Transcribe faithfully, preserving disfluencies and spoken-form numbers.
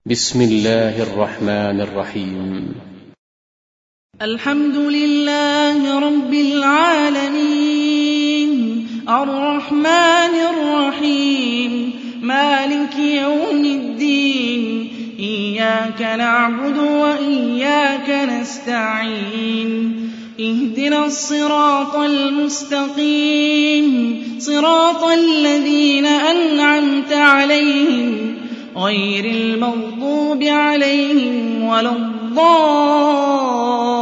بسم الله الرحمن الرحيم. الحمد لله رب العالمين الرحمن الرحيم مالك يوم الدين إياك نعبد وإياك نستعين اهدنا الصراط المستقيم صراط الذين أنعمت عليهم غير المغضوب عليهم ولا الضالين